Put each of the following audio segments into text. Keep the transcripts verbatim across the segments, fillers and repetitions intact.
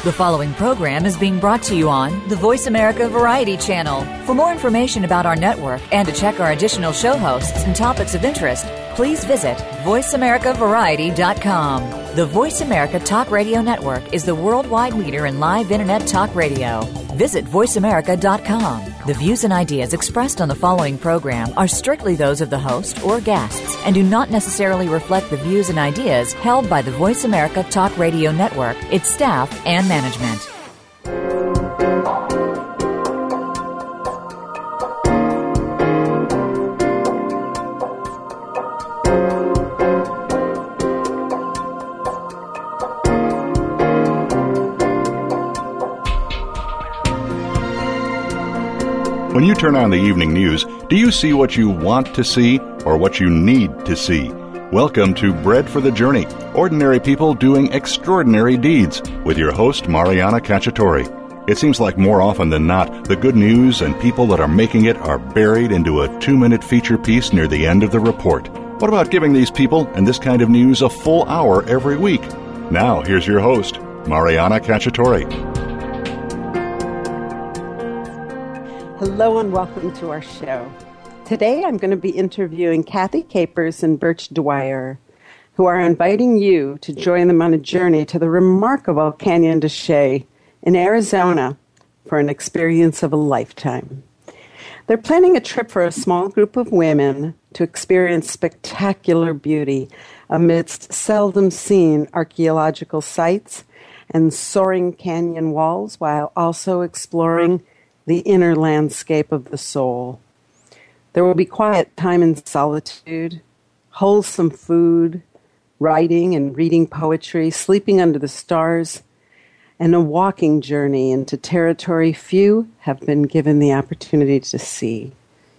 The following program is being brought to you on the Voice America Variety Channel. For more information about our network and to check our additional show hosts and topics of interest, please visit voice america variety dot com. The Voice America Talk Radio Network is the worldwide leader in live Internet talk radio. Visit voice america dot com. The views and ideas expressed on the following program are strictly those of the host or guests and do not necessarily reflect the views and ideas held by the Voice America Talk Radio Network, its staff, and management. When you turn on the evening news, do you see what you want to see or what you need to see? Welcome to Bread for the Journey, Ordinary People Doing Extraordinary Deeds, with your host, Mariana Cacciatore. It seems like more often than not, the good news and people that are making it are buried into a two-minute feature piece near the end of the report. What about giving these people and this kind of news a full hour every week? Now, here's your host, Mariana Cacciatore. Hello and welcome to our show. Today I'm going to be interviewing Kathy Capers and Birch Dwyer, who are inviting you to join them on a journey to the remarkable Canyon de Chelly in Arizona for an experience of a lifetime. They're planning a trip for a small group of women to experience spectacular beauty amidst seldom seen archaeological sites and soaring canyon walls while also exploring the inner landscape of the soul. There will be quiet time in solitude, wholesome food, writing and reading poetry, sleeping under the stars, and a walking journey into territory few have been given the opportunity to see.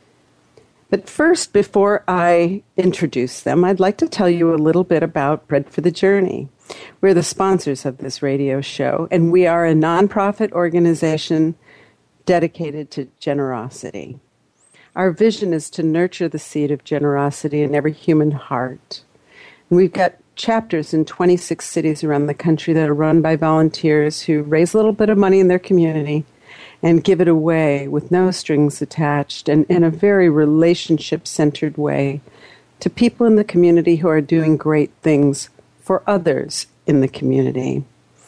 But first, before I introduce them, I'd like to tell you a little bit about Bread for the Journey. We're the sponsors of this radio show, and we are a nonprofit organization dedicated to generosity. Our vision is to nurture the seed of generosity in every human heart. And we've got chapters in twenty-six cities around the country that are run by volunteers who raise a little bit of money in their community and give it away with no strings attached and in a very relationship-centered way to people in the community who are doing great things for others in the community.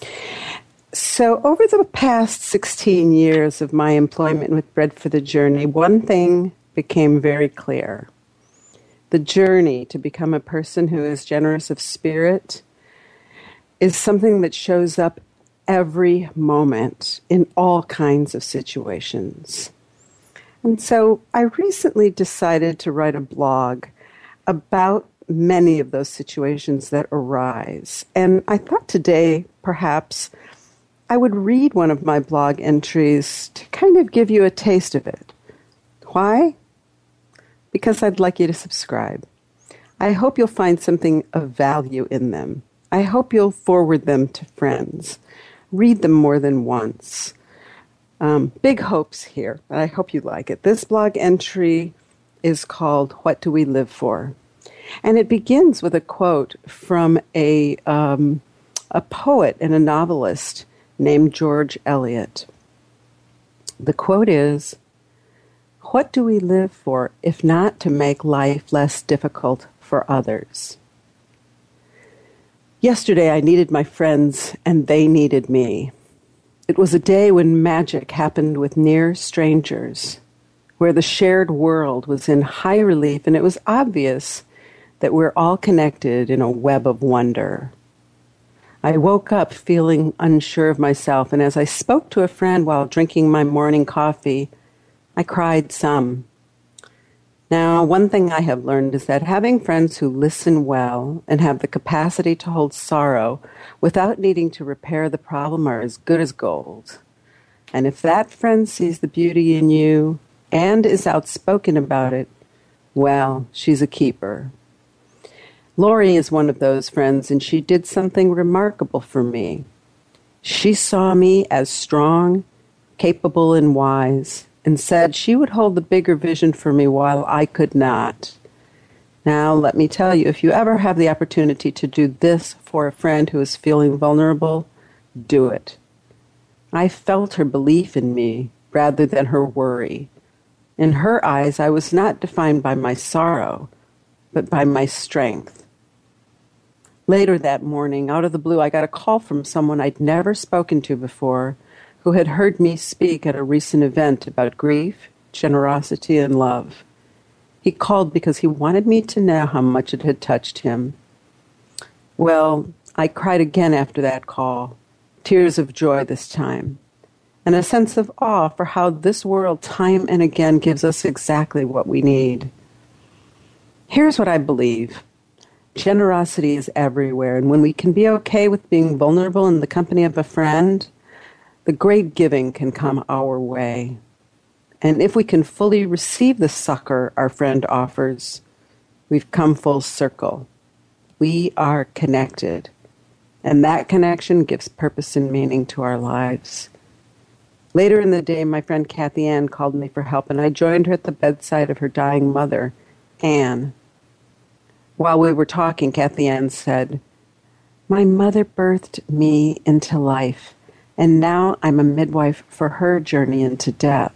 So over the past sixteen years of my employment with Bread for the Journey, one thing became very clear. The journey to become a person who is generous of spirit is something that shows up every moment in all kinds of situations. And so I recently decided to write a blog about many of those situations that arise. And I thought today, perhaps, I would read one of my blog entries to kind of give you a taste of it. Why? Because I'd like you to subscribe. I hope you'll find something of value in them. I hope you'll forward them to friends. Read them more than once. Um, big hopes here, but I hope you like it. This blog entry is called What Do We Live For? And it begins with a quote from a, um, a poet and a novelist named George Eliot. The quote is, "What do we live for if not to make life less difficult for others?" Yesterday I needed my friends and they needed me. It was a day when magic happened with near strangers, where the shared world was in high relief and it was obvious that we're all connected in a web of wonder. I woke up feeling unsure of myself, and as I spoke to a friend while drinking my morning coffee, I cried some. Now, one thing I have learned is that having friends who listen well and have the capacity to hold sorrow without needing to repair the problem are as good as gold. And if that friend sees the beauty in you and is outspoken about it, well, she's a keeper. Lori is one of those friends, and she did something remarkable for me. She saw me as strong, capable, and wise, and said she would hold the bigger vision for me while I could not. Now, let me tell you, if you ever have the opportunity to do this for a friend who is feeling vulnerable, do it. I felt her belief in me rather than her worry. In her eyes, I was not defined by my sorrow, but by my strength. Later that morning, out of the blue, I got a call from someone I'd never spoken to before who had heard me speak at a recent event about grief, generosity, and love. He called because he wanted me to know how much it had touched him. Well, I cried again after that call, tears of joy this time, and a sense of awe for how this world time and again gives us exactly what we need. Here's what I believe. Generosity is everywhere, and when we can be okay with being vulnerable in the company of a friend, the great giving can come our way. And if we can fully receive the succor our friend offers, we've come full circle. We are connected, and that connection gives purpose and meaning to our lives. Later in the day, my friend Kathy Ann called me for help, and I joined her at the bedside of her dying mother, Anne. While we were talking, Kathy Ann said, "My mother birthed me into life, and now I'm a midwife for her journey into death."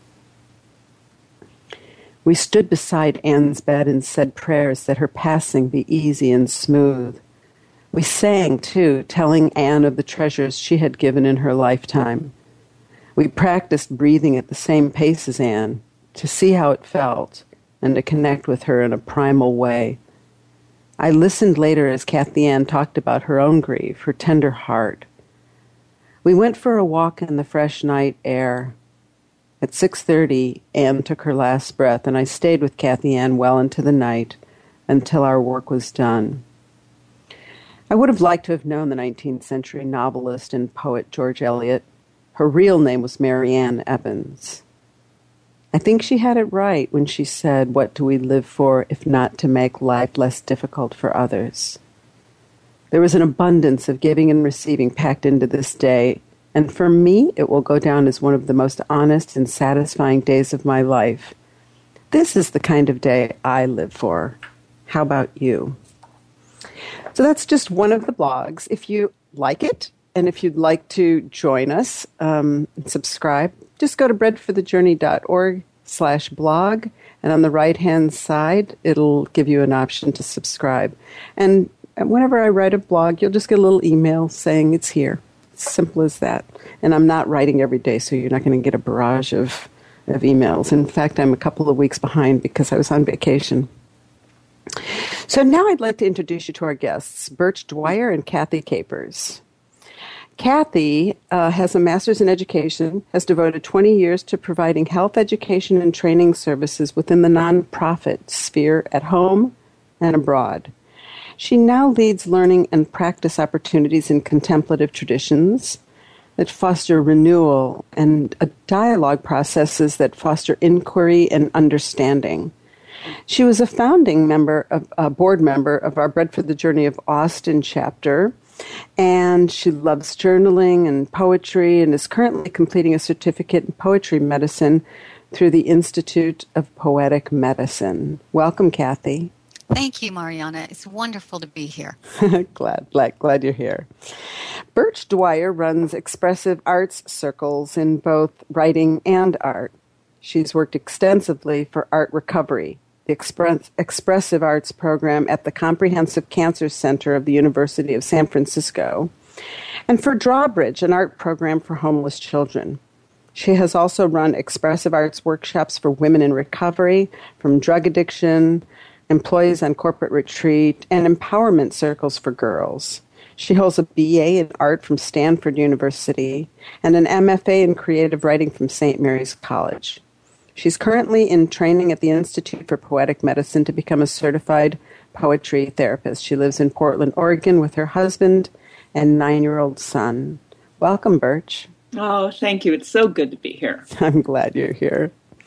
We stood beside Anne's bed and said prayers that her passing be easy and smooth. We sang, too, telling Anne of the treasures she had given in her lifetime. We practiced breathing at the same pace as Anne to see how it felt and to connect with her in a primal way. I listened later as Kathy Ann talked about her own grief, her tender heart. We went for a walk in the fresh night air. At six thirty, Anne took her last breath, and I stayed with Kathy Ann well into the night until our work was done. I would have liked to have known the nineteenth century novelist and poet George Eliot. Her real name was Mary Ann Evans. I think she had it right when she said, "What do we live for if not to make life less difficult for others?" There was an abundance of giving and receiving packed into this day, and for me, it will go down as one of the most honest and satisfying days of my life. This is the kind of day I live for. How about you? So that's just one of the blogs. If you like it, and if you'd like to join us um, and subscribe, just go to breadforthejourney.org slash blog, and on the right-hand side, it'll give you an option to subscribe. And whenever I write a blog, you'll just get a little email saying it's here. It's simple as that. And I'm not writing every day, so you're not going to get a barrage of, of emails. In fact, I'm a couple of weeks behind because I was on vacation. So now I'd like to introduce you to our guests, Birch Dwyer and Kathy Capers. Kathy uh, has a master's in education, has devoted twenty years to providing health education and training services within the nonprofit sphere at home and abroad. She now leads learning and practice opportunities in contemplative traditions that foster renewal and a dialogue processes that foster inquiry and understanding. She was a founding member, of, a board member of our Bread for the Journey of Austin chapter, and she loves journaling and poetry and is currently completing a certificate in poetry medicine through the Institute of Poetic Medicine. Welcome, Kathy. Thank you, Mariana. It's wonderful to be here. glad, glad, glad you're here. Birch Dwyer runs expressive arts circles in both writing and art. She's worked extensively for Art Recovery, the express, expressive arts program at the Comprehensive Cancer Center of the University of San Francisco, and for Drawbridge, an art program for homeless children. She has also run expressive arts workshops for women in recovery from drug addiction, employees on corporate retreat, and empowerment circles for girls. She holds a B A in art from Stanford University and an M F A in creative writing from Saint Mary's College. She's currently in training at the Institute for Poetic Medicine to become a certified poetry therapist. She lives in Portland, Oregon with her husband and nine-year-old son. Welcome, Birch. Oh, thank you. It's so good to be here. I'm glad you're here.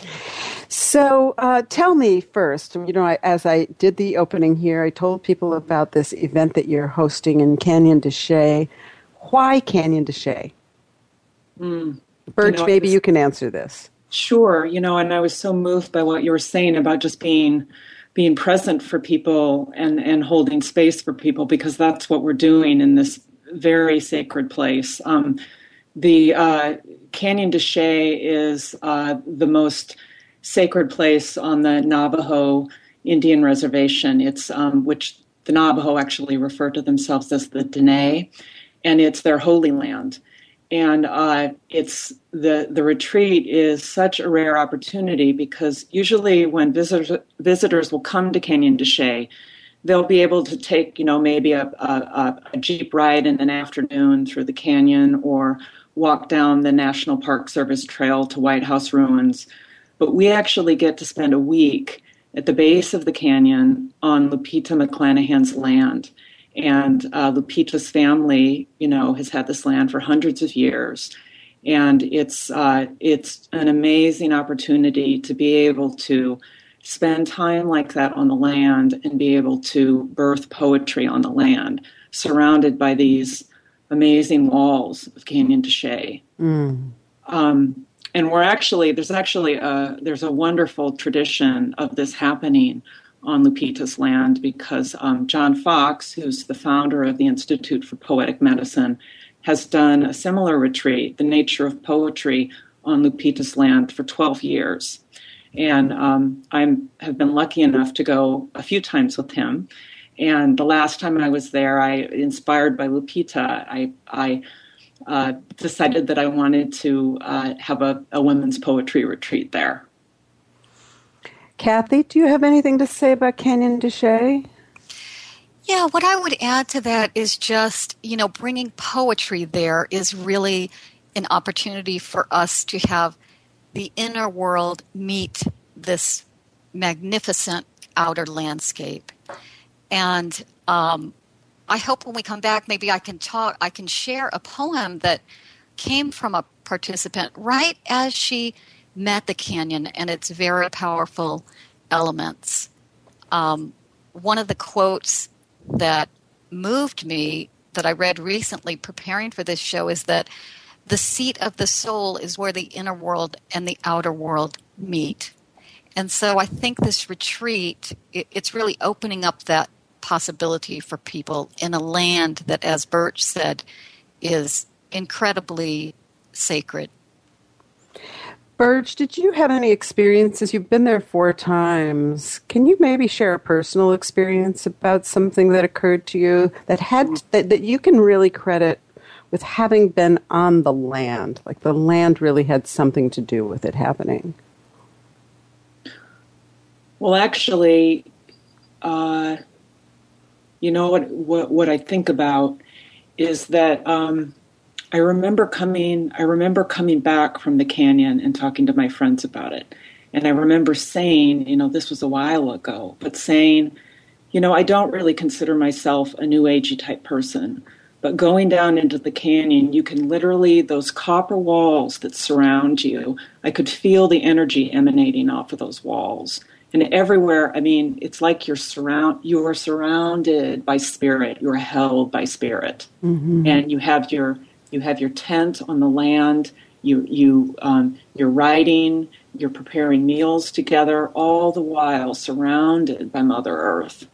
So uh, tell me first, you know, I, as I did the opening here, I told people about this event that you're hosting in Canyon de Chelly. Why Canyon de Chelly? Mm. Birch, you know, maybe was, you can answer this. Sure. You know, and I was so moved by what you were saying about just being being present for people and, and holding space for people, because that's what we're doing in this very sacred place. Um, the uh, Canyon de Chelly is uh, the most sacred place on the Navajo Indian reservation. It's um, which the Navajo actually refer to themselves as the Dene, and it's their holy land. And uh, it's the the retreat is such a rare opportunity because usually when visitors visitors will come to Canyon de Chelly, they'll be able to take, you know, maybe a, a, a Jeep ride in an afternoon through the canyon or walk down the National Park Service Trail to White House Ruins. But we actually get to spend a week at the base of the canyon on Lupita McClanahan's land. And uh, Lupita's family, you know, has had this land for hundreds of years. And it's uh, it's an amazing opportunity to be able to spend time like that on the land and be able to birth poetry on the land, surrounded by these amazing walls of Canyon de Chelly. Mm. Um, and we're actually, there's actually a, there's a wonderful tradition of this happening on Lupita's land because um, John Fox, who's the founder of the Institute for Poetic Medicine, has done a similar retreat, The Nature of Poetry, on Lupita's land for twelve years. And um, I have been lucky enough to go a few times with him. And the last time I was there, I, inspired by Lupita, I, I uh, decided that I wanted to uh, have a, a women's poetry retreat there. Kathy, do you have anything to say about Canyon de Chelly? Yeah, what I would add to that is just, you know, bringing poetry there is really an opportunity for us to have the inner world meet this magnificent outer landscape. And um, I hope when we come back, maybe I can talk, I can share a poem that came from a participant right as she met the canyon and its very powerful elements. Um, one of the quotes that moved me that I read recently preparing for this show is that the seat of the soul is where the inner world and the outer world meet. And so I think this retreat, it, it's really opening up that possibility for people in a land that, as Birch said, is incredibly sacred. Birch, did you have any experiences? You've been there four times. Can you maybe share a personal experience about something that occurred to you that had that, that you can really credit with having been on the land? Like the land really had something to do with it happening. Well, actually, uh, you know what, what what I think about is that um, I remember coming. I remember coming back from the canyon and talking to my friends about it, and I remember saying, you know, this was a while ago, but saying, you know, I don't really consider myself a New Agey type person, but going down into the canyon, you can literally those copper walls that surround you. I could feel the energy emanating off of those walls. And everywhere, I mean, it's like you're surround you're surrounded by spirit. You're held by spirit, mm-hmm. and you have your you have your tent on the land. You you um, you're riding. You're preparing meals together, all the while surrounded by Mother Earth.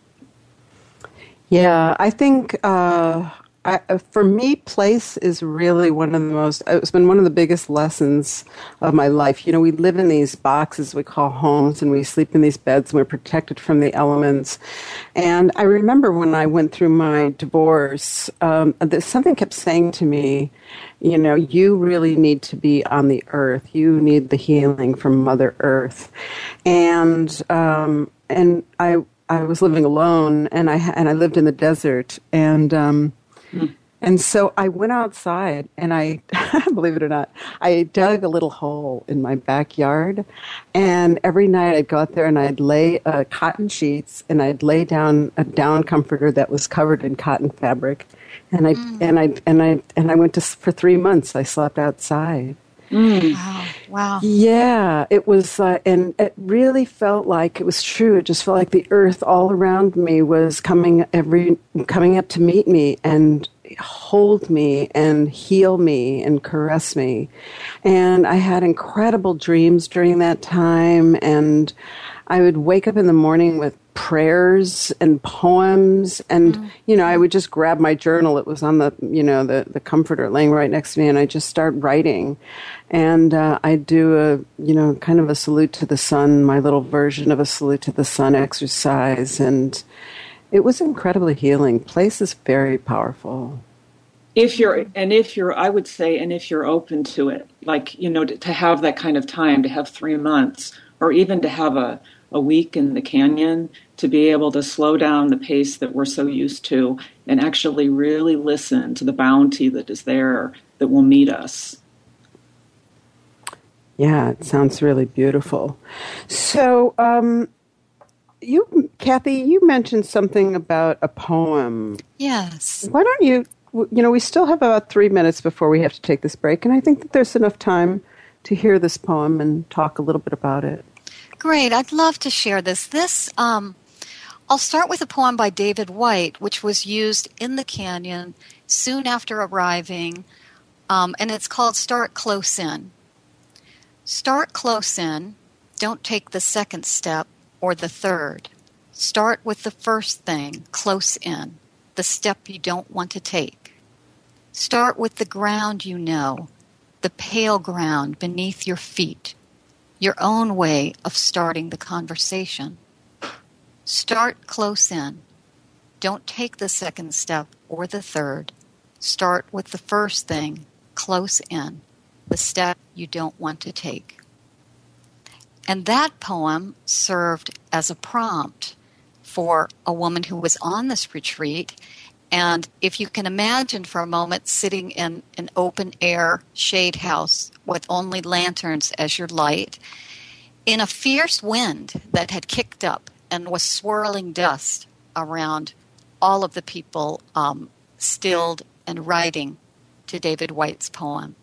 Yeah, I think uh, I, for me, place is really one of the most, it's been one of the biggest lessons of my life. You know, we live in these boxes we call homes, and we sleep in these beds, and we're protected from the elements. And I remember when I went through my divorce, um, something kept saying to me, you know, you really need to be on the earth. You need the healing from Mother Earth. And um, and I I was living alone, and I and I lived in the desert, and um, mm. and so I went outside, and I, believe it or not, I dug a little hole in my backyard, and every night I'd go out there and I'd lay uh, cotton sheets, and I'd lay down a down comforter that was covered in cotton fabric, and I mm. and I and I and I went to for three months. I slept outside. Mm. Wow! Wow! Yeah, it was, uh, and it really felt like it was true. It just felt like the earth all around me was coming every coming up to meet me and hold me and heal me and caress me. And I had incredible dreams during that time, and I would wake up in the morning with prayers and poems, and mm-hmm. you know, I would just grab my journal. It was on the, you know, the, the comforter laying right next to me, and I just start writing. And uh, I'd do a, you know, kind of a salute to the sun, my little version of a salute to the sun exercise, and it was incredibly healing. Place is very powerful. If you're, and if you're, I would say, and if you're open to it, like, you know, to, to have that kind of time, to have three months, or even to have a, a week in the canyon, to be able to slow down the pace that we're so used to and actually really listen to the bounty that is there that will meet us. Yeah, it sounds really beautiful. So, um, you, Kathy, you mentioned something about a poem. Yes. Why don't you, you know, we still have about three minutes before we have to take this break, and I think that there's enough time to hear this poem and talk a little bit about it. Great. I'd love to share this. This, um, I'll start with a poem by David Whyte, which was used in the canyon soon after arriving, um, and it's called Start Close In. Start close in. Don't take the second step or the third. Start with the first thing, close in, the step you don't want to take. Start with the ground you know, the pale ground beneath your feet, your own way of starting the conversation. Start close in. Don't take the second step or the third. Start with the first thing, close in, the step you don't want to take. And that poem served as a prompt for a woman who was on this retreat. And if you can imagine for a moment sitting in an open air shade house with only lanterns as your light, in a fierce wind that had kicked up and was swirling dust around all of the people um, stilled and writing to David Whyte's poem.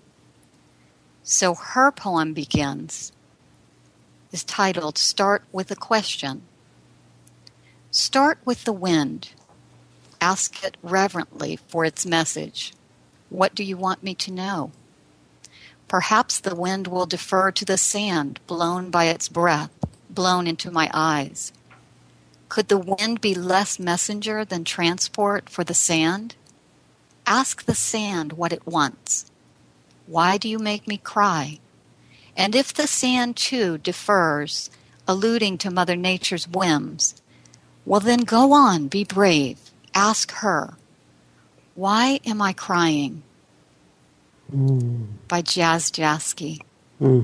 So her poem begins, is titled, Start with a Question. Start with the wind. Ask it reverently for its message. What do you want me to know? Perhaps the wind will defer to the sand blown by its breath, blown into my eyes. Could the wind be less messenger than transport for the sand? Ask the sand what it wants. Why do you make me cry? And if the sand too defers, alluding to Mother Nature's whims, well then go on, be brave. Ask her, why am I crying? Mm. By Jazz Jasky. Mm.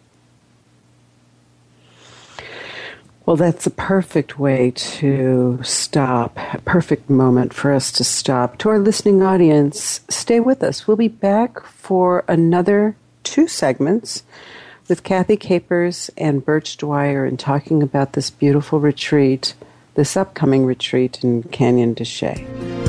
Well, that's a perfect way to stop, a perfect moment for us to stop. To our listening audience, stay with us. We'll be back for another two segments with Kathy Capers and Birch Dwyer and talking about this beautiful retreat, this upcoming retreat in Canyon de Chelly.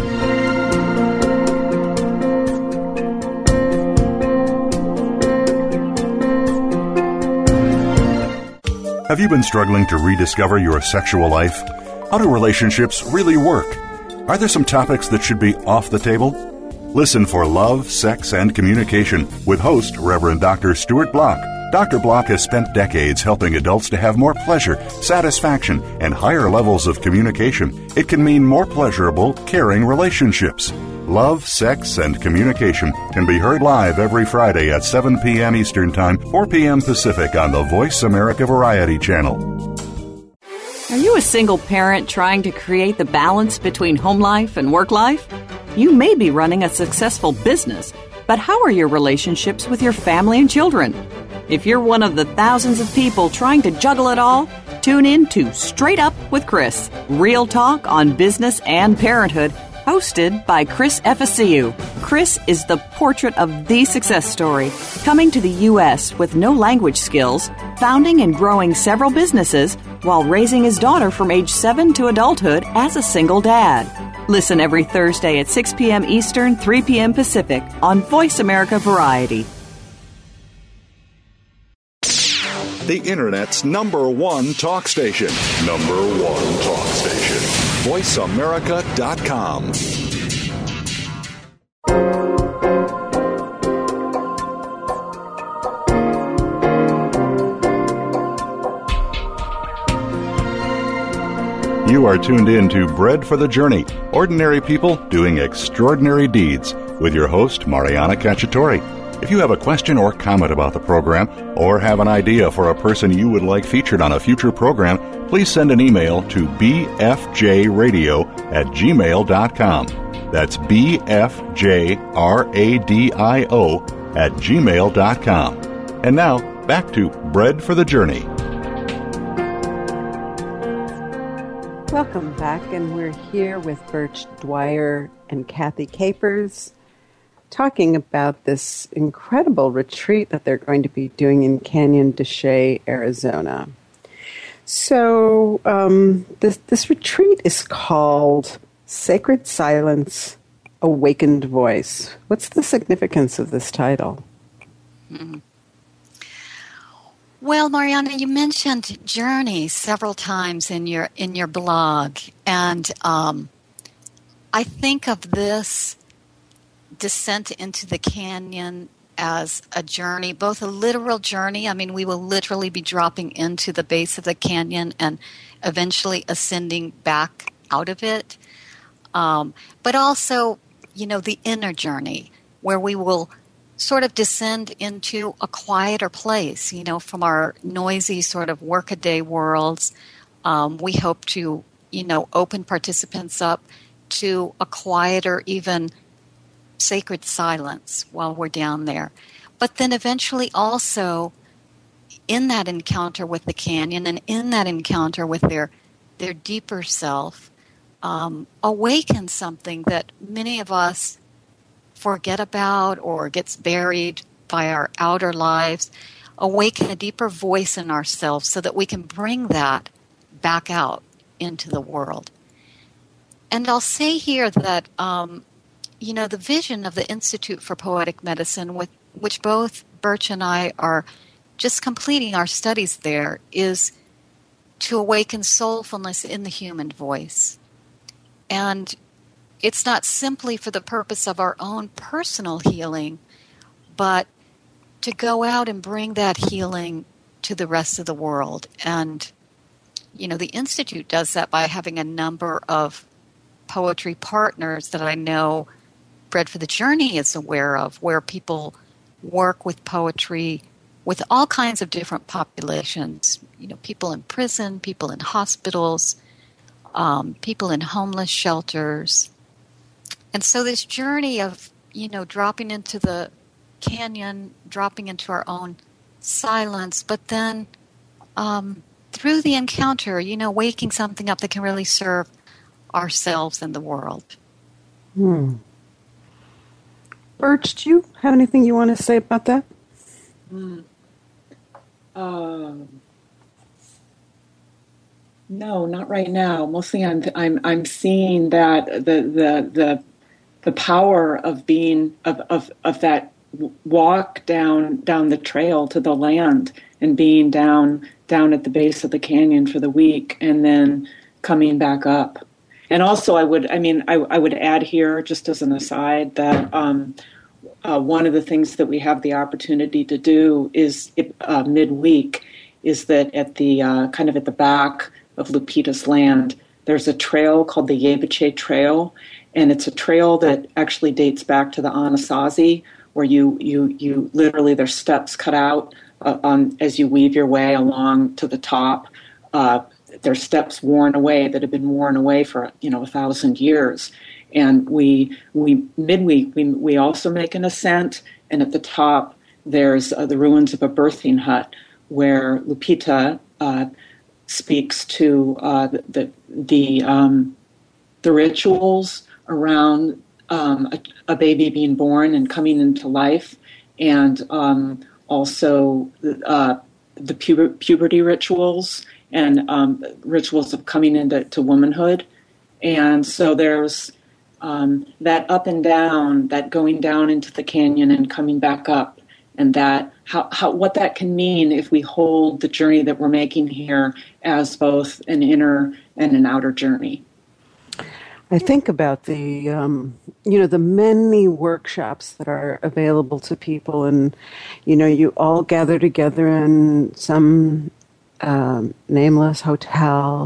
Have you been struggling to rediscover your sexual life? How do relationships really work? Are there some topics that should be off the table? Listen for Love, Sex, and Communication with host Reverend Doctor Stuart Block. Doctor Block has spent decades helping adults to have more pleasure, satisfaction, and higher levels of communication. It can mean more pleasurable, caring relationships. Love, Sex, and Communication can be heard live every Friday at seven p.m. Eastern Time, four p.m. Pacific on the Voice America Variety Channel. Are you a single parent trying to create the balance between home life and work life? You may be running a successful business, but how are your relationships with your family and children? If you're one of the thousands of people trying to juggle it all, tune in to Straight Up with Chris, real talk on business and parenthood, hosted by Chris Efesiu. Chris is the portrait of the success story, coming to the U S with no language skills, founding and growing several businesses while raising his daughter from age seven to adulthood as a single dad. Listen every Thursday at six p.m. Eastern, three p.m. Pacific on Voice America Variety. The Internet's number one talk station. Number one talk station. voice america dot com. You are tuned in to Bread for the Journey, Ordinary People Doing Extraordinary Deeds, with your host, Mariana Cacciatore. If you have a question or comment about the program, or have an idea for a person you would like featured on a future program, please send an email to b f j radio at gmail dot com. That's b f j radio at gmail dot com. And now, back to Bread for the Journey. Welcome back, and we're here with Birch Dwyer and Kathy Capers, talking about this incredible retreat that they're going to be doing in Canyon de Chelly, Arizona. So um, this, this retreat is called Sacred Silence, Awakened Voice. What's the significance of this title? Mm-hmm. Well, Mariana, you mentioned journey several times in your in your blog, and um, I think of this descent into the canyon as a journey, both a literal journey. I mean, we will literally be dropping into the base of the canyon and eventually ascending back out of it, um, but also, you know, the inner journey where we will sort of descend into a quieter place, you know, from our noisy sort of workaday worlds. Um, we hope to, you know, open participants up to a quieter, even sacred silence while we're down there. But then eventually also in that encounter with the canyon and in that encounter with their their deeper self, um, awaken something that many of us forget about or gets buried by our outer lives, awaken a deeper voice in ourselves so that we can bring that back out into the world. And I'll say here that, um, you know, the vision of the Institute for Poetic Medicine, with which both Birch and I are just completing our studies there, is to awaken soulfulness in the human voice. And it's not simply for the purpose of our own personal healing, but to go out and bring that healing to the rest of the world. And, you know, the Institute does that by having a number of poetry partners that I know Bread for the Journey is aware of, where people work with poetry with all kinds of different populations. You know, people in prison, people in hospitals, um, people in homeless shelters. And so this journey of, you know, dropping into the canyon, dropping into our own silence, but then um, through the encounter, you know, waking something up that can really serve ourselves and the world. Hmm. Birch, do you have anything you want to say about that? Mm. Um, no, not right now. Mostly, I'm I'm I'm seeing that the the the the power of being of of of that walk down down the trail to the land and being down down at the base of the canyon for the week and then coming back up. And also, I would, I mean, I, I would add here, just as an aside, that um, uh, one of the things that we have the opportunity to do is uh, midweek is that at the uh, kind of at the back of Lupita's land, there's a trail called the Yebiche Trail, and it's a trail that actually dates back to the Anasazi, where you you you literally there's steps cut out uh, on as you weave your way along to the top. Uh, There's steps worn away that have been worn away for, you know, a thousand years. And we, we midweek, we, we also make an ascent. And at the top, there's uh, the ruins of a birthing hut where Lupita uh, speaks to uh, the the the, um, the rituals around um, a, a baby being born and coming into life, and um, also uh, the puber- puberty rituals. And um, rituals of coming into to womanhood. And so there's um, that up and down, that going down into the canyon and coming back up, and that how, how what that can mean if we hold the journey that we're making here as both an inner and an outer journey. I think about the, um, you know, the many workshops that are available to people, and, you know, you all gather together in some Um, nameless hotel,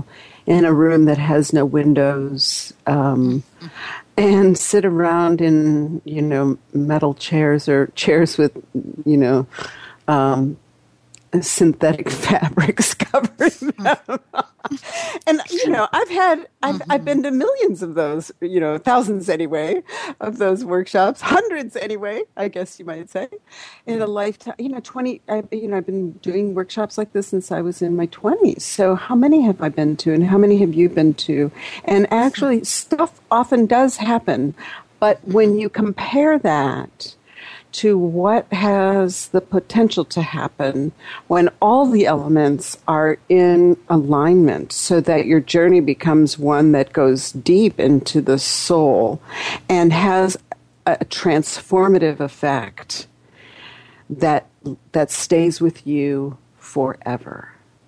in a room that has no windows, um, and sit around in, you know, metal chairs or chairs with, you know, um, synthetic fabrics covering them. And, you know, I've had, I've, mm-hmm. I've been to millions of those, you know, thousands anyway, of those workshops, hundreds anyway, I guess you might say, in a lifetime. You know, twenty, I, you know, I've been doing workshops like this since I was in my twenties. So how many have I been to, and how many have you been to? And actually, stuff often does happen. But when you compare that to what has the potential to happen when all the elements are in alignment, so that your journey becomes one that goes deep into the soul and has a transformative effect that that stays with you forever.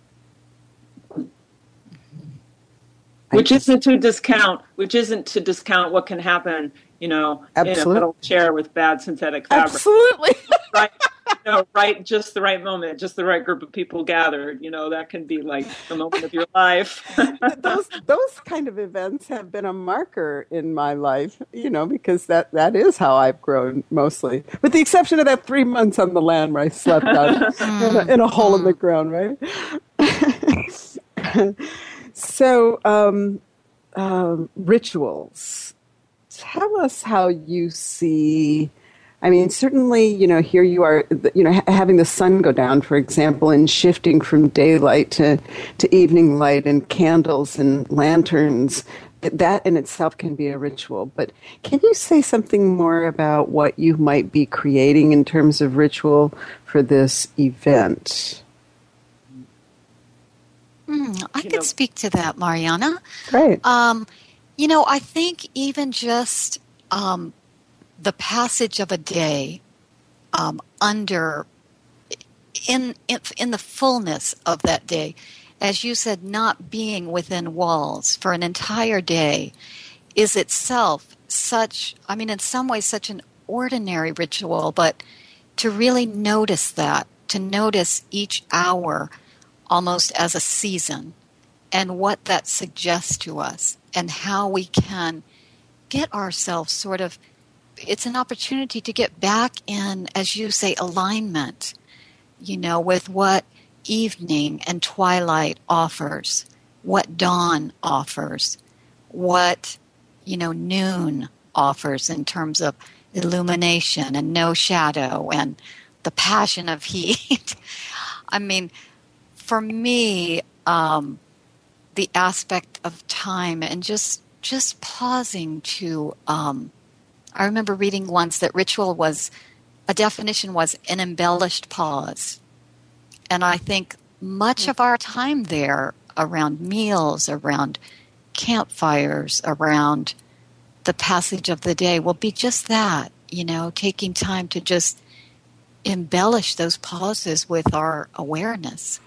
Which isn't to discount, which isn't to discount what can happen, you know, Absolutely. in a metal chair with bad synthetic fabric. Absolutely. Right, you know, right, just the right moment, just the right group of people gathered. You know, that can be like the moment of your life. those those kind of events have been a marker in my life, you know, because that, that is how I've grown mostly, with the exception of that three months on the land where I slept out in, a, in a hole in the ground, right? So, um, um, rituals. Tell us how you see. I mean, certainly, you know, here you are, you know, having the sun go down, for example, and shifting from daylight to, to evening light, and candles and lanterns. That in itself can be a ritual. But can you say something more about what you might be creating in terms of ritual for this event? Mm, I you could know. speak to that, Mariana. Great. Um, you know, I think even just um, the passage of a day um, under, in, in in the fullness of that day, as you said, not being within walls for an entire day is itself such, I mean, in some ways such an ordinary ritual, but to really notice that, to notice each hour almost as a season, and what that suggests to us, and how we can get ourselves sort of, it's an opportunity to get back in, as you say, alignment, you know, with what evening and twilight offers, what dawn offers, what, you know, noon offers in terms of illumination and no shadow and the passion of heat. I mean, for me, um, the aspect of time and just just pausing to, um, I remember reading once that ritual was, a definition was an embellished pause. And I think much of our time there around meals, around campfires, around the passage of the day will be just that, you know, taking time to just embellish those pauses with our awareness.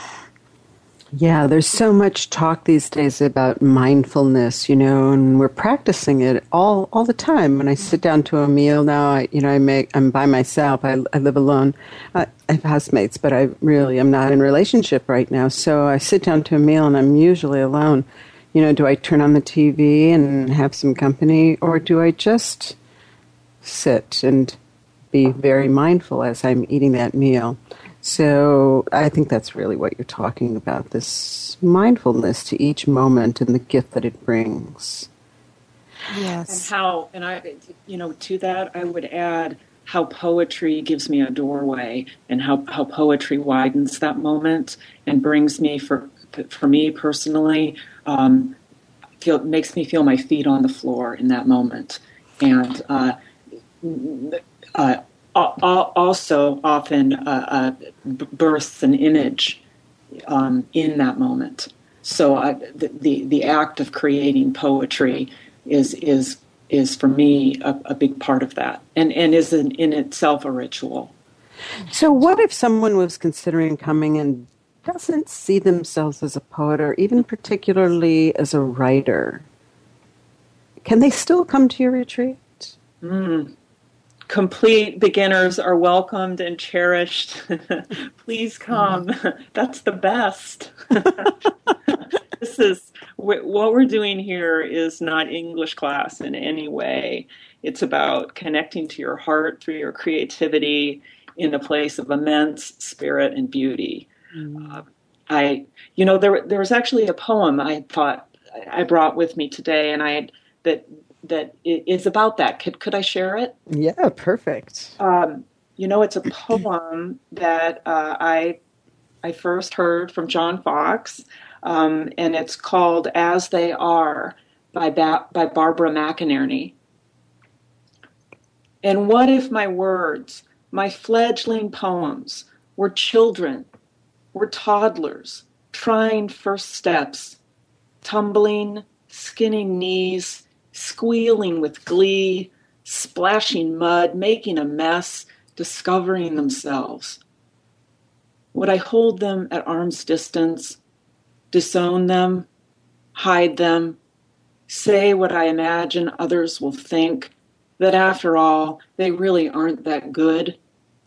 Yeah, there's so much talk these days about mindfulness, you know, and we're practicing it all, all the time. When I sit down to a meal now, I, you know, I make, I'm by myself. I, I live alone. Uh, I have housemates, but I really am not in a relationship right now. So I sit down to a meal and I'm usually alone. You know, do I turn on the T V and have some company, or do I just sit and be very mindful as I'm eating that meal? So I think that's really what you're talking about, this mindfulness to each moment and the gift that it brings. Yes. And how, and I, you know, to that I would add how poetry gives me a doorway, and how, how poetry widens that moment and brings me, for for me personally, um, feel makes me feel my feet on the floor in that moment. And uh, uh also often uh, uh, births an image um, in that moment. So uh, the, the the act of creating poetry is is is for me a, a big part of that, and and is in, in itself a ritual. So what if someone was considering coming and doesn't see themselves as a poet, or even particularly as a writer? Can they still come to your retreat? Mm. Complete beginners are welcomed and cherished. Please come. That's the best. This is what we're doing here is not English class in any way. It's about connecting to your heart through your creativity in a place of immense spirit and beauty. Mm. Uh, I, you know, there there was actually a poem I thought I brought with me today, and I that that is about that. Could could I share it? Yeah, perfect. Um, you know, it's a poem that uh, I I first heard from John Fox, um, and it's called "As They Are" by ba- by Barbara McInerney. And what if my words, my fledgling poems, were children, were toddlers, trying first steps, tumbling, skinning knees, squealing with glee, splashing mud, making a mess, discovering themselves? Would I hold them at arm's distance, disown them, hide them, say what I imagine others will think, that after all, they really aren't that good?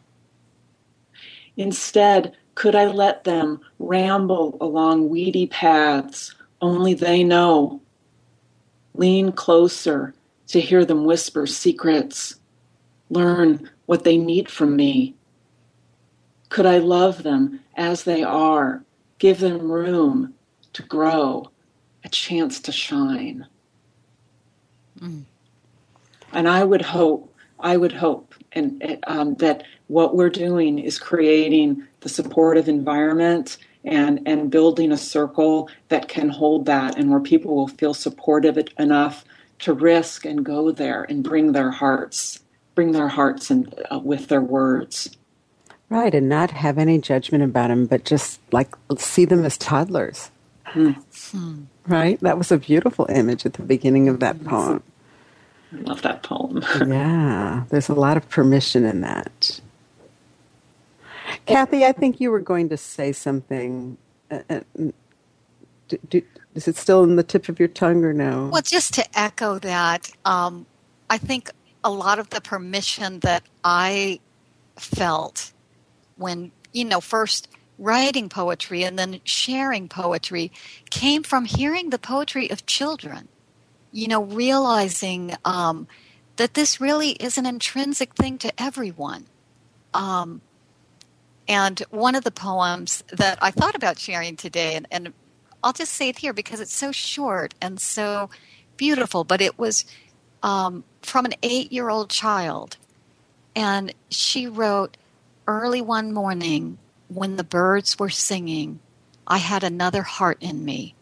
Instead, could I let them ramble along weedy paths only they know? Lean closer to hear them whisper secrets, learn what they need from me. Could I love them as they are, give them room to grow, a chance to shine? Mm. And I would hope, I would hope, and um, that what we're doing is creating the supportive environment and and building a circle that can hold that, and where people will feel supportive enough to risk and go there and bring their hearts, bring their hearts and uh, with their words. Right, and not have any judgment about them, but just like see them as toddlers. Hmm. Hmm. Right? That was a beautiful image at the beginning of that poem. I love that poem. Yeah, there's a lot of permission in that. Kathy, I think you were going to say something. Uh, do, do, is it still in the tip of your tongue or no? Well, just to echo that, um, I think a lot of the permission that I felt when, you know, first writing poetry and then sharing poetry came from hearing the poetry of children. You know, realizing um, that this really is an intrinsic thing to everyone. Um, and one of the poems that I thought about sharing today, and, and I'll just say it here because it's so short and so beautiful, but it was um, from an eight-year-old child. And she wrote, "Early one morning when the birds were singing, I had another heart in me."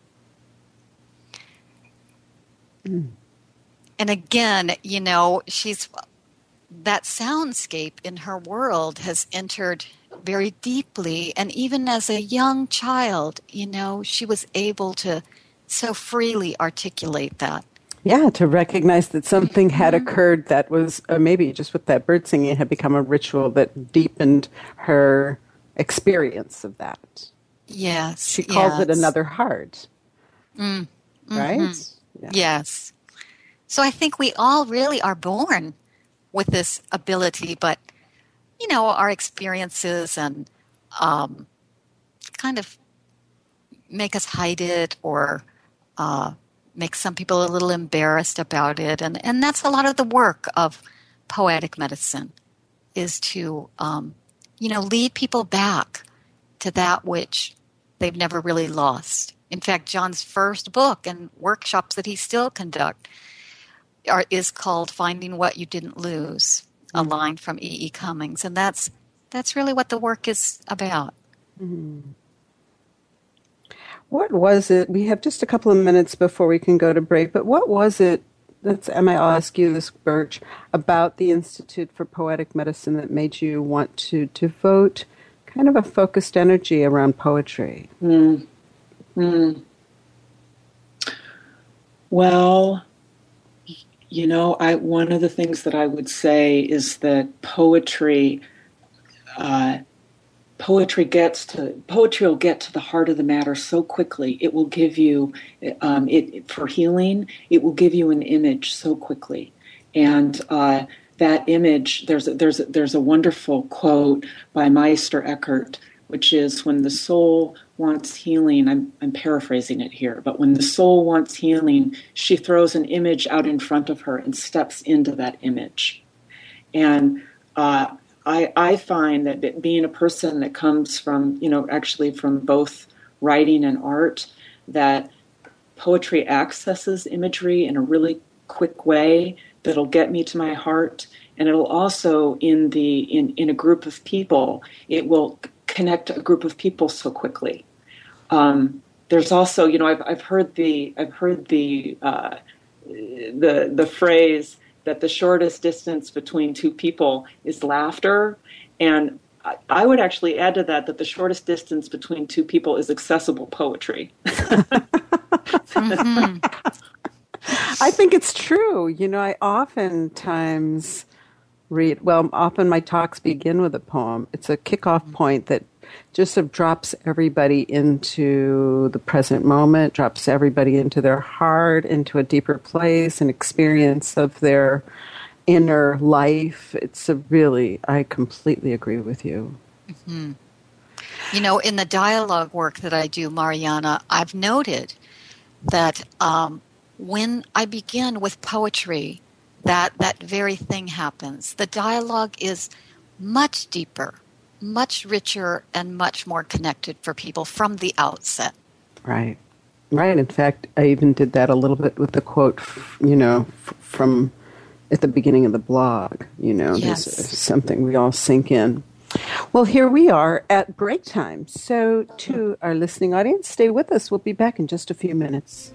And again, you know, she's that soundscape in her world has entered very deeply. And even as a young child, you know, she was able to so freely articulate that. Yeah, to recognize that something had occurred that was, uh, maybe just with that bird singing, it had become a ritual that deepened her experience of that. Yes. She calls yes. it another heart. Mm, mm-hmm. Right? Yeah. Yes. So I think we all really are born with this ability, but, you know, our experiences and um, kind of make us hide it or uh, make some people a little embarrassed about it. And, and that's a lot of the work of poetic medicine, is to, um, you know, lead people back to that which they've never really lost. In fact, John's first book and workshops that he still conducts are, is called Finding What You Didn't Lose, a mm-hmm. line from E E. Cummings. And that's that's really what the work is about. Mm-hmm. What was it? We have just a couple of minutes before we can go to break, but what was it, that's, Emma, I'll ask you this, Birch, about the Institute for Poetic Medicine that made you want to devote kind of a focused energy around poetry? Mm. Mm. Well, you know, I one of the things that I would say is that poetry, uh, poetry gets to poetry will get to the heart of the matter so quickly. It will give you, um, it, it for healing. It will give you an image so quickly, and uh, that image. There's a, there's a, there's a wonderful quote by Meister Eckhart which is when the soul wants healing. I'm, I'm paraphrasing it here, but when the soul wants healing, she throws an image out in front of her and steps into that image. And uh, I, I find that being a person that comes from, you know, actually from both writing and art, that poetry accesses imagery in a really quick way that'll get me to my heart. And it'll also, in the in, in a group of people, it will connect a group of people so quickly. Um, there's also, you know, I've I've heard the I've heard the uh, the the phrase that the shortest distance between two people is laughter, and I, I would actually add to that that the shortest distance between two people is accessible poetry. mm-hmm. I think it's true. You know, I oftentimes read, well, often my talks begin with a poem. It's a kickoff point that just sort of drops everybody into the present moment, drops everybody into their heart, into a deeper place, an experience of their inner life. It's a really, I completely agree with you. Mm-hmm. You know, in the dialogue work that I do, Mariana, I've noted that um, when I begin with poetry, that that very thing happens. The dialogue is much deeper, much richer, and much more connected for people from the outset. Right. Right. In fact, I even did that a little bit with the quote, you know, f- from at the beginning of the blog. You know, yes. There's something we all sink in. Well, here we are at break time. So to our listening audience, stay with us. We'll be back in just a few minutes.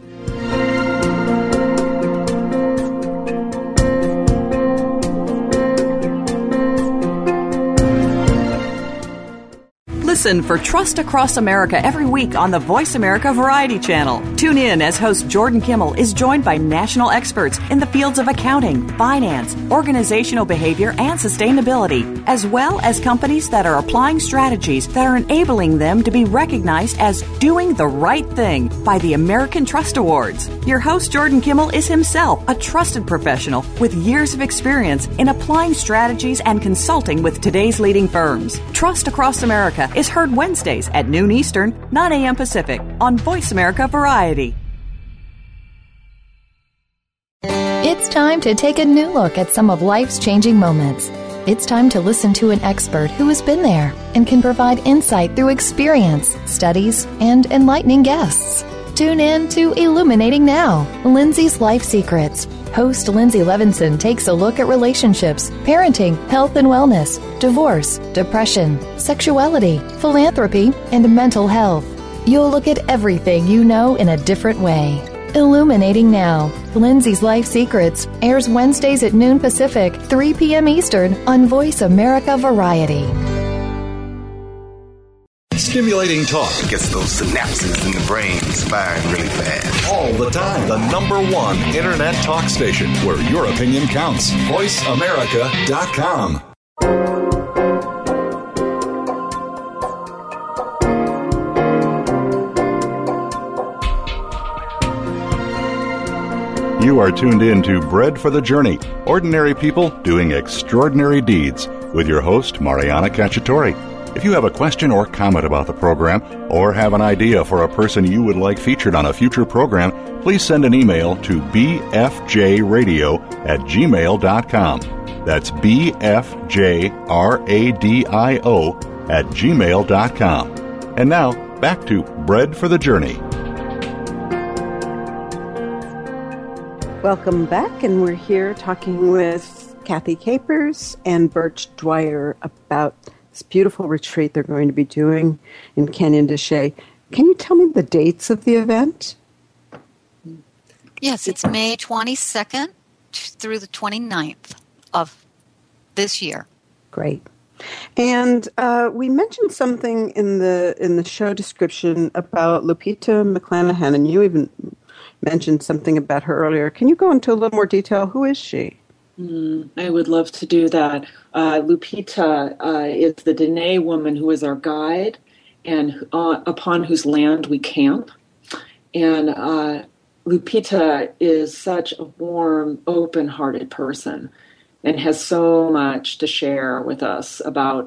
Listen for Trust Across America every week on the Voice America Variety Channel. Tune in as host Jordan Kimmel is joined by national experts in the fields of accounting, finance, organizational behavior, and sustainability, as well as companies that are applying strategies that are enabling them to be recognized as doing the right thing by the American Trust Awards. Your host Jordan Kimmel is himself a trusted professional with years of experience in applying strategies and consulting with today's leading firms. Trust Across America is heard Wednesdays at noon Eastern, nine a.m. Pacific on Voice America Variety. It's time to take a new look at some of life's changing moments. It's time to listen to an expert who has been there and can provide insight through experience, studies, and enlightening guests. Tune in to Illuminating Now, Lindsay's Life Secrets. Host Lindsay Levinson takes a look at relationships, parenting, health and wellness, divorce, depression, sexuality, philanthropy, and mental health. You'll look at everything you know in a different way. Illuminating Now, Lindsay's Life Secrets airs Wednesdays at noon Pacific, three p.m. Eastern on Voice America Variety. Stimulating talk gets those synapses in the brain firing really fast. All the time. The number one internet talk station where your opinion counts. voice america dot com. You are tuned in to Bread for the Journey, ordinary people doing extraordinary deeds, with your host, Mariana Cacciatore. If you have a question or comment about the program, or have an idea for a person you would like featured on a future program, please send an email to b f j radio at gmail dot com. That's b f j radio at gmail dot com. And now, back to Bread for the Journey. Welcome back, and we're here talking with Kathy Capers and Birch Dwyer about this beautiful retreat they're going to be doing in Canyon de Chelly. Can you tell me the dates of the event? Yes, it's May twenty-second through the twenty-ninth of this year. Great. And uh, we mentioned something in the in the show description about Lupita McClanahan, and you even mentioned something about her earlier. Can you go into a little more detail? Who is she? Mm, I would love to do that. Uh, Lupita uh, is the Dene woman who is our guide and uh, upon whose land we camp. And uh, Lupita is such a warm, open-hearted person and has so much to share with us about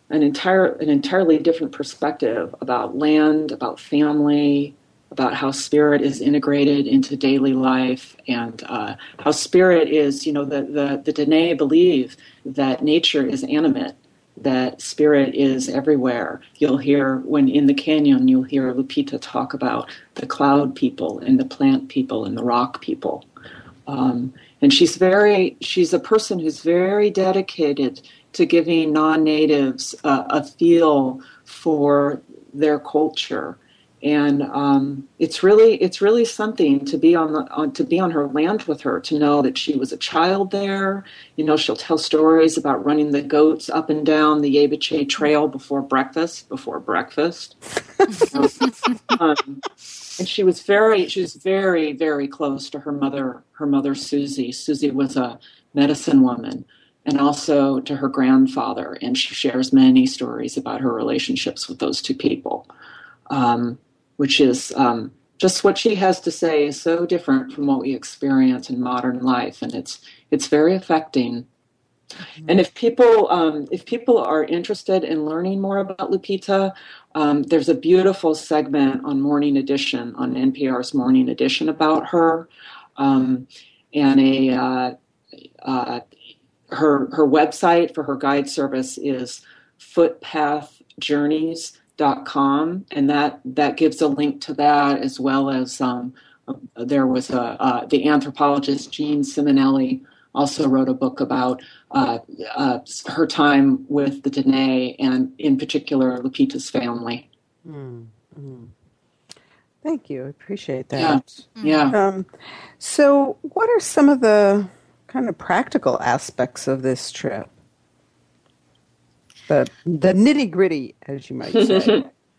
an entire an entirely different perspective about land, about family, about how spirit is integrated into daily life, and uh, how spirit is, you know, the, the, the Dene believe that nature is animate, that spirit is everywhere. You'll hear, when in the canyon, you'll hear Lupita talk about the cloud people and the plant people and the rock people. Um, and she's very, she's a person who's very dedicated to giving non-natives uh, a feel for their culture. And um, it's really it's really something to be on the on, to be on her land with her, to know that she was a child there. You know, she'll tell stories about running the goats up and down the Yebiche Trail before breakfast. Before breakfast, um, and she was very she was very very close to her mother. Her mother Susie. Susie was a medicine woman, and also to her grandfather. And she shares many stories about her relationships with those two people. Um, which is um, just what she has to say is so different from what we experience in modern life, and it's it's very affecting. Mm-hmm. And if people um, if people are interested in learning more about Lupita, um, there's a beautiful segment on Morning Edition, on N P R's Morning Edition, about her, um, and a uh, uh, her her website for her guide service is footpath journeys dot com, and that that gives a link to that, as well as um, uh, there was a uh, the anthropologist Jean Simonelli also wrote a book about uh, uh, her time with the Dene, and in particular Lupita's family. Mm-hmm. Thank you, I appreciate that. Yeah. yeah. Um, so, what are some of the kind of practical aspects of this trip? The the nitty gritty, as you might say.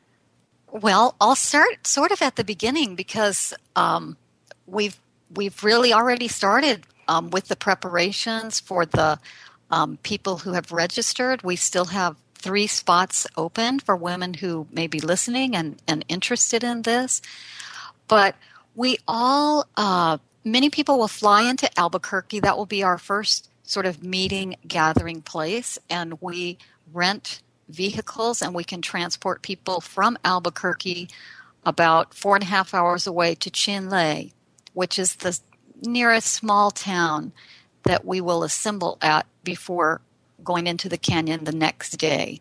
Well, I'll start sort of at the beginning, because um, we've we've really already started um, with the preparations for the um, people who have registered. We still have three spots open for women who may be listening and, and interested in this. But we all, uh, many people will fly into Albuquerque. That will be our first sort of meeting, gathering place, and we rent vehicles, and we can transport people from Albuquerque about four and a half hours away to Chinle, which is the nearest small town that we will assemble at before going into the canyon the next day.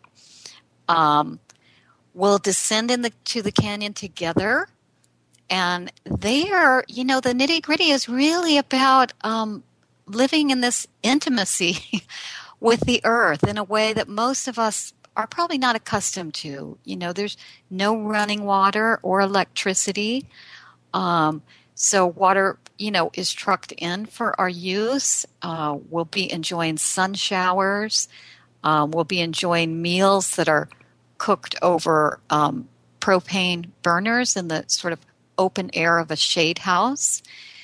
Um, we'll descend into the canyon together, and there, you know, the nitty-gritty is really about um, living in this intimacy with the earth in a way that most of us are probably not accustomed to. You know, there's no running water or electricity. Um, so water, you know, is trucked in for our use. Uh, we'll be enjoying sun showers. Um, we'll be enjoying meals that are cooked over um, propane burners in the sort of open air of a shade house.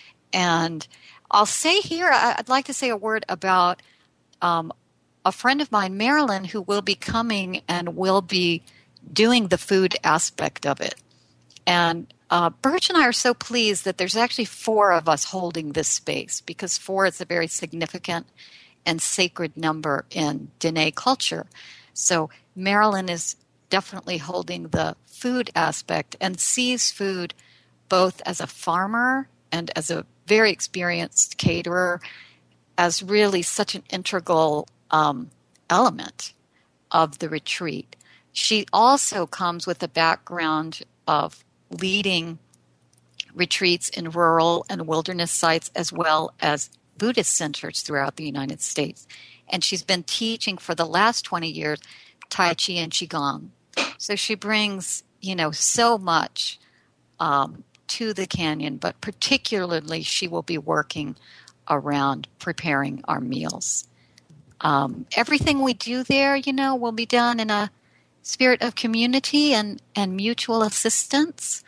And I'll say here, I'd like to say a word about um, a friend of mine, Marilyn, who will be coming and will be doing the food aspect of it. And uh, Birch and I are so pleased that there's actually four of us holding this space, because four is a very significant and sacred number in Dene culture. So Marilyn is definitely holding the food aspect and sees food both as a farmer and as a very experienced caterer as really such an integral Um, element of the retreat. She also comes with a background of leading retreats in rural and wilderness sites, as well as Buddhist centers throughout the United States. And she's been teaching for the last twenty years Tai Chi and Qigong. So she brings, you know, so much um, to the canyon, but particularly she will be working around preparing our meals. Um, everything we do there, you know, will be done in a spirit of community and, and mutual assistance.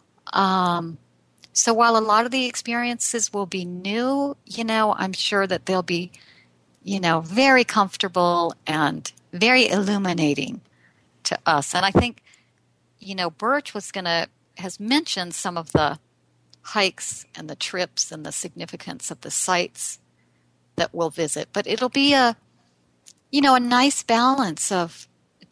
Um, so while a lot of the experiences will be new, you know, I'm sure that they'll be, you know, very comfortable and very illuminating to us. And I think, you know, Birch was going to, has mentioned some of the hikes and the trips and the significance of the sites that we'll visit. But it'll be a, you know, a nice balance of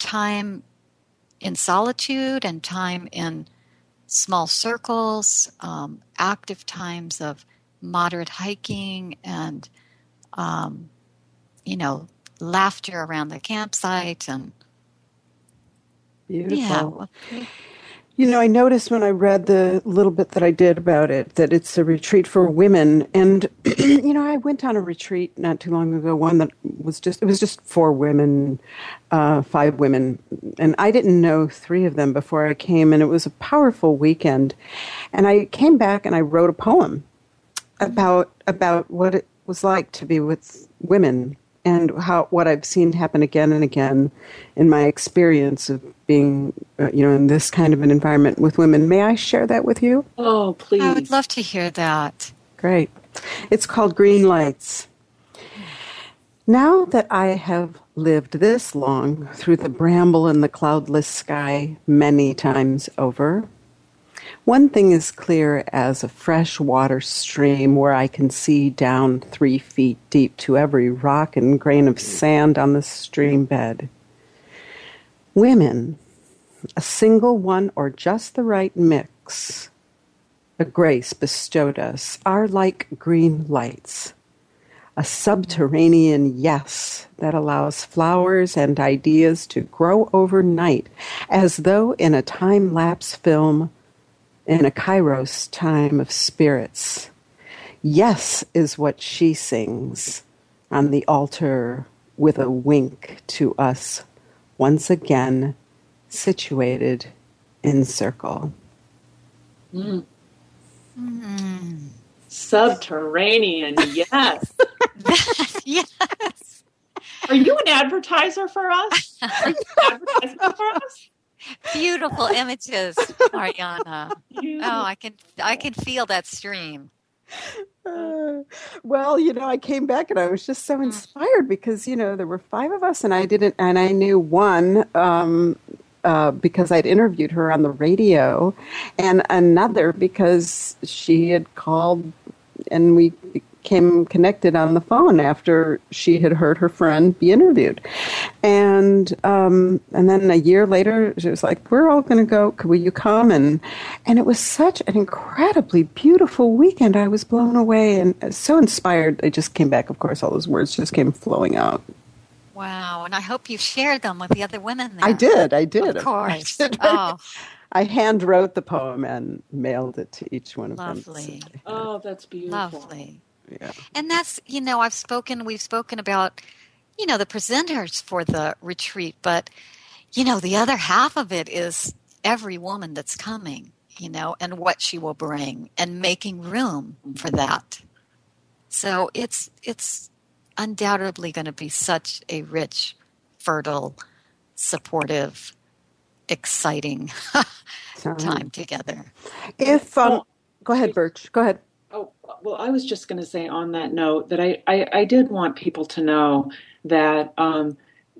time in solitude and time in small circles, um, active times of moderate hiking and, um, you know, laughter around the campsite. And beautiful. Yeah. You know, I noticed when I read the little bit that I did about it that it's a retreat for women. And, you know, I went on a retreat not too long ago, one that was just, it was just four women, uh, five women. And I didn't know three of them before I came. And it was a powerful weekend. And I came back and I wrote a poem about, about what it was like to be with women and how what I've seen happen again and again in my experience of being, uh, you know, in this kind of an environment with women. May I share that with you? Oh, please. I would love to hear that. Great. It's called Green Lights. Now that I have lived this long through the bramble and the cloudless sky many times over, one thing is clear as a fresh water stream where I can see down three feet deep to every rock and grain of sand on the stream bed. Women, a single one or just the right mix, a grace bestowed us, are like green lights, a subterranean yes that allows flowers and ideas to grow overnight as though in a time-lapse film in a kairos time of spirits. Yes is what she sings on the altar with a wink to us, once again situated in circle. Mm. Mm. Subterranean, yes. Yes. Are you an advertiser for us? Are you an advertiser for us? Beautiful images, Ariana. Beautiful. Oh, I can I can feel that stream. Uh, well, you know, I came back and I was just so inspired because, you know, there were five of us and I didn't, and I knew one um, uh, because I'd interviewed her on the radio, and another because she had called and we became connected on the phone after she had heard her friend be interviewed. And um, and then a year later, she was like, we're all going to go. Will you come? And and it was such an incredibly beautiful weekend. I was blown away and so inspired. I just came back. Of course, all those words just came flowing out. Wow. And I hope you shared them with the other women there. I did. I did. Of course. I did. Oh. I hand wrote the poem and mailed it to each one of Lovely. them. Oh, that's beautiful. Lovely. Yeah. And that's, you know, I've spoken, we've spoken about, you know, the presenters for the retreat, but, you know, the other half of it is every woman that's coming, you know, and what she will bring and making room for that. So it's, it's undoubtedly going to be such a rich, fertile, supportive, exciting time together. If, um, go ahead, Birch, go ahead. Oh, well, I was just going to say on that note that I, I, I did want people to know that um,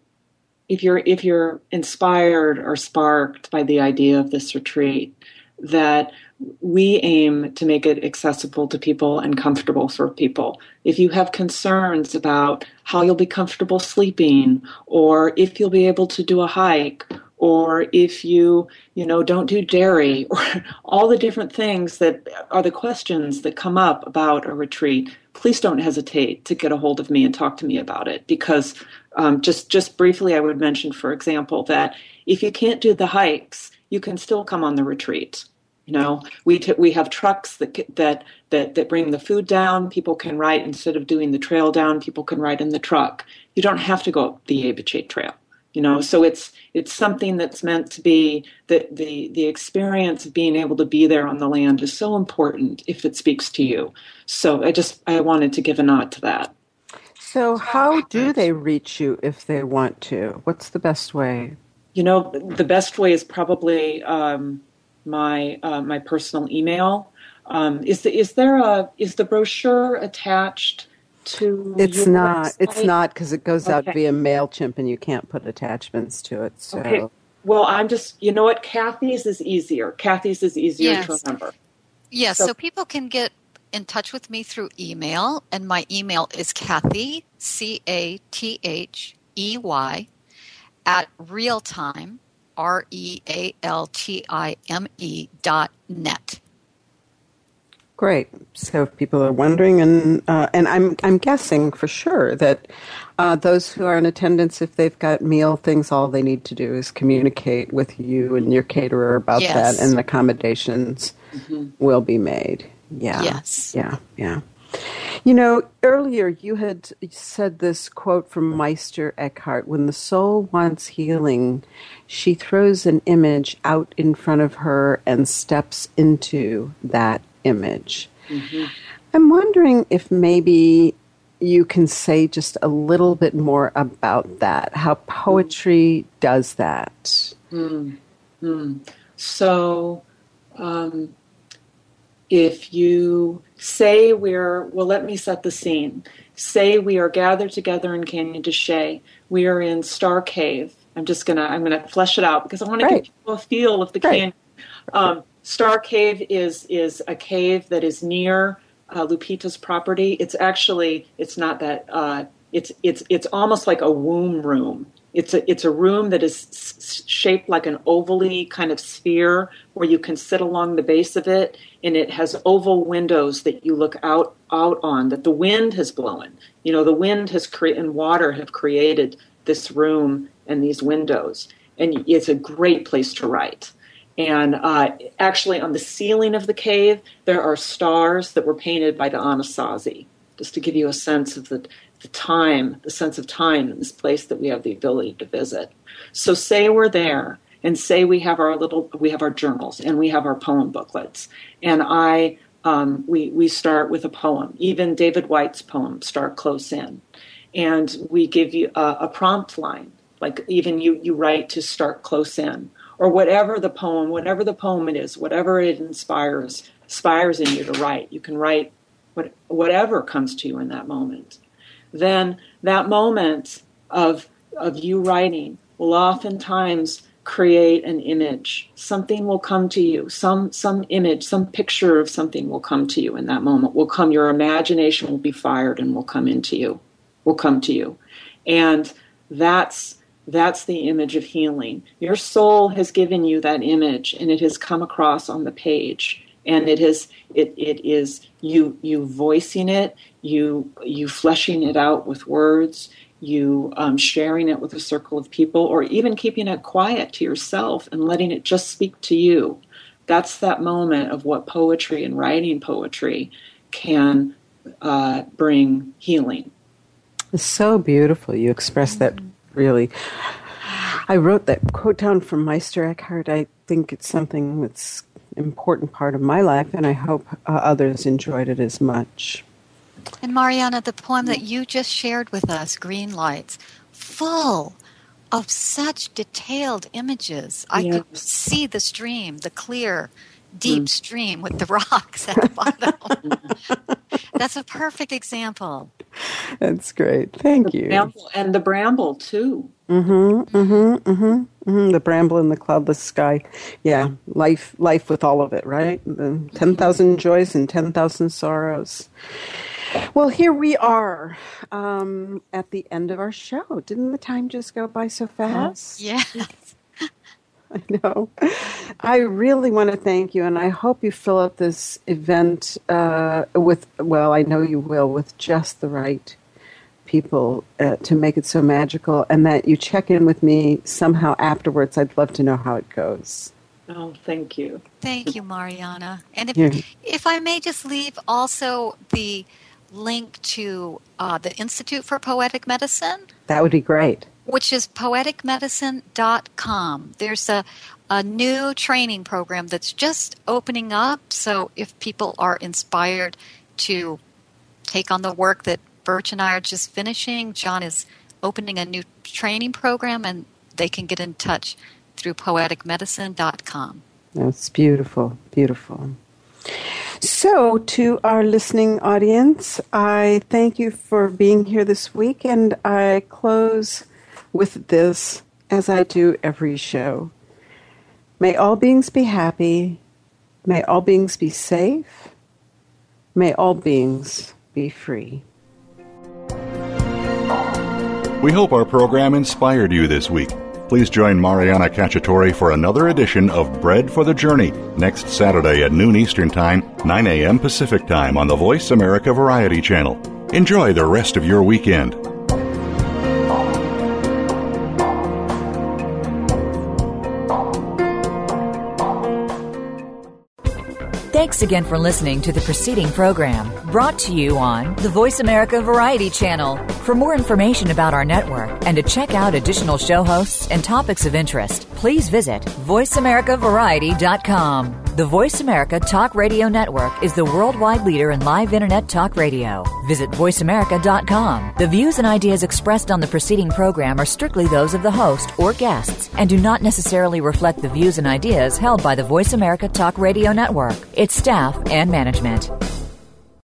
if you're if you're inspired or sparked by the idea of this retreat, that we aim to make it accessible to people and comfortable for people. If you have concerns about how you'll be comfortable sleeping, or if you'll be able to do a hike, or if you, you know, don't do dairy, or all the different things that are the questions that come up about a retreat, please don't hesitate to get a hold of me and talk to me about it. Because um, just, just briefly, I would mention, for example, that if you can't do the hikes, you can still come on the retreat. You know, we t- we have trucks that that that that bring the food down. People can ride, instead of doing the trail down, people can ride in the truck. You don't have to go up the Abiche Trail. You know, so it's it's something that's meant to be, the, the the experience of being able to be there on the land is so important if it speaks to you. So I just, I wanted to give a nod to that. So how do they reach you if they want to? What's the best way? You know, the best way is probably um, my uh, my personal email. Um, is the, is there a is the brochure attached to? It's your not. website? It's not, because it goes out Okay. via MailChimp and you can't put attachments to it. So Okay. Well, I'm just, you know what? Kathy's is easier. Kathy's is easier Yes. to remember. Yes, So- so people can get in touch with me through email, and my email is Cathy, C A T H E Y, at realtime, R E A L T I M E dot net. Great. So if people are wondering, and uh, and I'm I'm guessing for sure that uh, those who are in attendance, if they've got meal things, all they need to do is communicate with you and your caterer about Yes. that, and accommodations mm-hmm. will be made. Yeah. Yes. Yeah. Yeah. You know, earlier you had said this quote from Meister Eckhart: "When the soul wants healing, she throws an image out in front of her and steps into that image." Mm-hmm. I'm wondering if maybe you can say just a little bit more about that, how poetry mm. does that. Mm-hmm. So um, if you say we're, well, let me set the scene. Say we are gathered together in Canyon de Chelly. We are in Star Cave. I'm just going to, I'm going to flesh it out because I want to right. give people a feel of the right. canyon. Um, Star Cave is is a cave that is near uh, Lupita's property. It's actually it's not that uh, it's it's it's almost like a womb room. It's a it's a room that is s- shaped like an ovally kind of sphere where you can sit along the base of it, and it has oval windows that you look out out on that the wind has blown. You know, the wind has cre- and water have created this room and these windows, and it's a great place to write. And uh, actually on the ceiling of the cave, there are stars that were painted by the Anasazi, just to give you a sense of the, the time, the sense of time in this place that we have the ability to visit. So say we're there, and say we have our little, we have our journals, and we have our poem booklets. And I, um, we, we start with a poem. Even David White's poem, Start Close In. And we give you a, a prompt line, like even you, you write to start close in. Or whatever the poem, whatever the poem it is, whatever it inspires, inspires in you to write. You can write what, whatever comes to you in that moment. Then that moment of of you writing will oftentimes create an image. Something will come to you. Some some image, some picture of something will come to you in that moment. Will come. Your imagination will be fired and will come into you. Will come to you, and that's. That's the image of healing. Your soul has given you that image, and it has come across on the page. And it is it it is you you voicing it, you you fleshing it out with words, you um, sharing it with a circle of people, or even keeping it quiet to yourself and letting it just speak to you. That's that moment of what poetry and writing poetry can uh, bring healing. It's so beautiful. You express that. Really, I wrote that quote down from Meister Eckhart. I think it's something that's an important part of my life, and I hope uh, others enjoyed it as much. And Mariana, the poem that you just shared with us, Green Lights, full of such detailed images. I yes. could see the stream, the clear, deep mm. stream with the rocks at the bottom. That's a perfect example. That's great. Thank the you. Bramble, and the bramble, too. Mm-hmm, mm-hmm, mm-hmm, mm-hmm. The bramble in the cloudless sky. Yeah, life life with all of it, right? The ten thousand joys and ten thousand sorrows. Well, here we are um, at the end of our show. Didn't the time just go by so fast? Oh, yes. I know. I really want to thank you, and I hope you fill up this event uh, with, well, I know you will, with just the right people uh, to make it so magical, and that you check in with me somehow afterwards. I'd love to know how it goes. Oh, thank you. Thank you, Mariana. And if, Yeah. if I may just leave also the link to uh, the Institute for Poetic Medicine. That would be great. Which is poetic medicine dot com. There's a, a new training program that's just opening up. So if people are inspired to take on the work that Birch and I are just finishing, John is opening a new training program, and they can get in touch through poetic medicine dot com. That's beautiful, beautiful. So, to our listening audience, I thank you for being here this week, and I close with this, as I do every show. May all beings be happy. May all beings be safe. May all beings be free. We hope our program inspired you this week. Please join Mariana Cacciatore for another edition of Bread for the Journey next Saturday at noon Eastern Time, nine a.m. Pacific Time on the Voice America Variety Channel. Enjoy the rest of your weekend. Thanks again for listening to the preceding program brought to you on the Voice America Variety Channel. For more information about our network and to check out additional show hosts and topics of interest, please visit voice america variety dot com. The Voice America Talk Radio Network is the worldwide leader in live Internet talk radio. Visit voice america dot com. The views and ideas expressed on the preceding program are strictly those of the host or guests and do not necessarily reflect the views and ideas held by the Voice America Talk Radio Network, its staff, and management.